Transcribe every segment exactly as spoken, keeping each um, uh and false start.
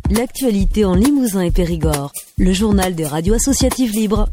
L'actualité en Limousin et Périgord. Le journal des radios associatives libres.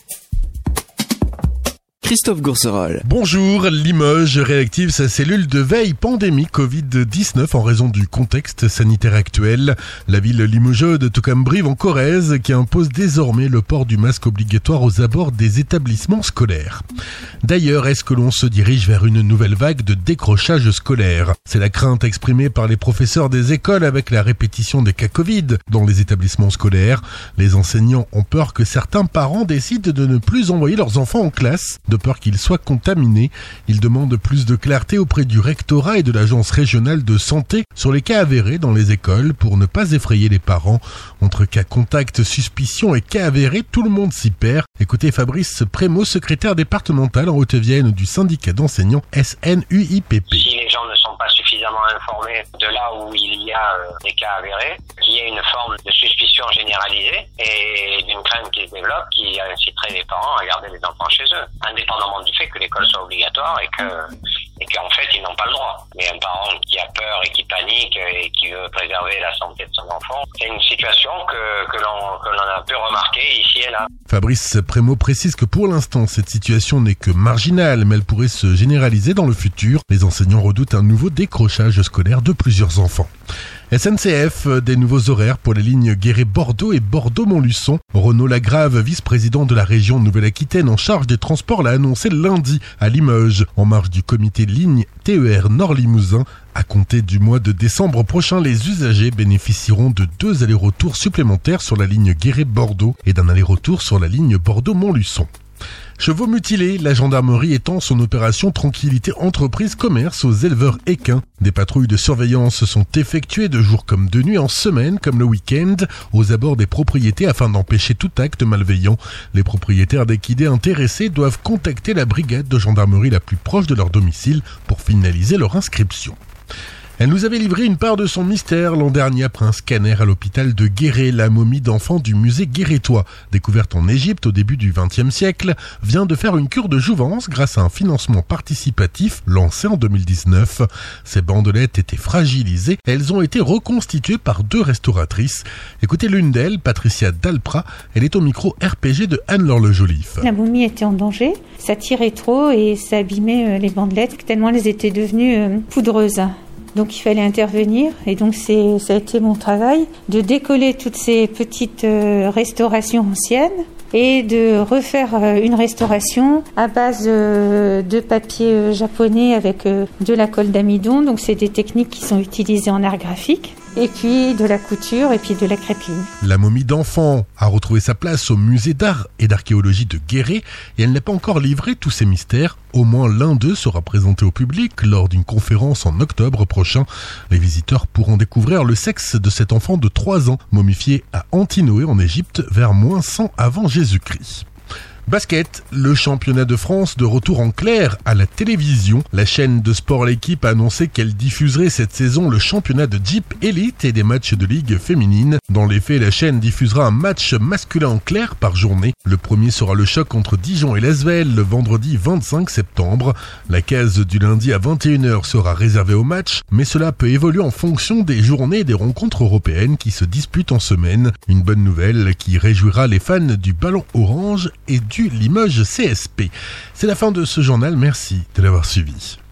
Christophe Gourcerol. Bonjour, Limoges réactive sa cellule de veille pandémie covid dix-neuf en raison du contexte sanitaire actuel. La ville limougeaude, tout comme Brive en Corrèze, qui impose désormais le port du masque obligatoire aux abords des établissements scolaires. D'ailleurs, est-ce que l'on se dirige vers une nouvelle vague de décrochage scolaire ? C'est la crainte exprimée par les professeurs des écoles avec la répétition des cas Covid dans les établissements scolaires. Les enseignants ont peur que certains parents décident de ne plus envoyer leurs enfants en classe, de peur qu'ils soient contaminés. Ils demandent plus de clarté auprès du rectorat et de l'agence régionale de santé sur les cas avérés dans les écoles pour ne pas effrayer les parents. Entre cas contact, suspicion et cas avérés, tout le monde s'y perd. Écoutez Fabrice Prémot, secrétaire départemental en Haute-Vienne du syndicat d'enseignants S N U I P P. Si les gens ne sont pas suffisamment informés de là où il y a euh, des cas avérés, qu'il y ait une forme de suspicion généralisée et d'une crainte qui se développe qui inciterait les parents à garder les enfants chez eux, indépendamment du fait que l'école soit obligatoire et que et qu'en fait ils n'ont pas le droit. Mais un parent qui a peur et qui panique et qui veut préserver la santé de son enfant, c'est une situation que, que l'on que l'on a pu remarquer ici et là. Fabrice Prémot précise que pour l'instant cette situation n'est que marginale, mais elle pourrait se généraliser dans le futur. Les enseignants redoutent un nouveau décrochage scolaire de plusieurs enfants. S N C F, des nouveaux horaires pour les lignes Guéret-Bordeaux et Bordeaux-Montluçon. Renaud Lagrave, vice-président de la région Nouvelle-Aquitaine en charge des transports, l'a annoncé lundi à Limoges, en marge du comité ligne T E R Nord-Limousin. À compter du mois de décembre prochain, les usagers bénéficieront de deux allers-retours supplémentaires sur la ligne Guéret-Bordeaux et d'un aller-retour sur la ligne Bordeaux-Montluçon. Chevaux mutilés, la gendarmerie étend son opération Tranquillité Entreprise Commerce aux éleveurs équins. Des patrouilles de surveillance sont effectuées de jour comme de nuit, en semaine comme le week-end, aux abords des propriétés afin d'empêcher tout acte malveillant. Les propriétaires d'équidés intéressés doivent contacter la brigade de gendarmerie la plus proche de leur domicile pour finaliser leur inscription. Elle nous avait livré une part de son mystère l'an dernier après un scanner à l'hôpital de Guéret. La momie d'enfant du musée guérétois, découverte en Égypte au début du vingtième siècle, vient de faire une cure de jouvence grâce à un financement participatif lancé en deux mille dix-neuf. Ces bandelettes étaient fragilisées et elles ont été reconstituées par deux restauratrices. Écoutez l'une d'elles, Patricia Dalprat, elle est au micro R P G de Anne-Laure Le Joliffe. La momie était en danger, ça tirait trop et ça abîmait les bandelettes tellement elles étaient devenues poudreuses. Donc il fallait intervenir et donc c'est, ça a été mon travail de décoller toutes ces petites euh, restaurations anciennes et de refaire euh, une restauration à base euh, de papier euh, japonais avec euh, de la colle d'amidon. Donc c'est des techniques qui sont utilisées en art graphique. Et puis de la couture et puis de la crépine. La momie d'enfant a retrouvé sa place au musée d'art et d'archéologie de Guéret et elle n'a pas encore livré tous ses mystères. Au moins l'un d'eux sera présenté au public lors d'une conférence en octobre prochain. Les visiteurs pourront découvrir le sexe de cet enfant de trois ans, momifié à Antinoé en Égypte vers moins cent avant Jésus-Christ. Basket, le championnat de France de retour en clair à la télévision. La chaîne de sport L'Équipe a annoncé qu'elle diffuserait cette saison le championnat de Jeep Elite et des matchs de ligue féminine. Dans les faits, la chaîne diffusera un match masculin en clair par journée. Le premier sera le choc entre Dijon et Lasvel le vendredi vingt-cinq septembre. La case du lundi à vingt et une heures sera réservée au match, mais cela peut évoluer en fonction des journées et des rencontres européennes qui se disputent en semaine. Une bonne nouvelle qui réjouira les fans du ballon orange et du Limoges C S P. C'est la fin de ce journal, merci de l'avoir suivi.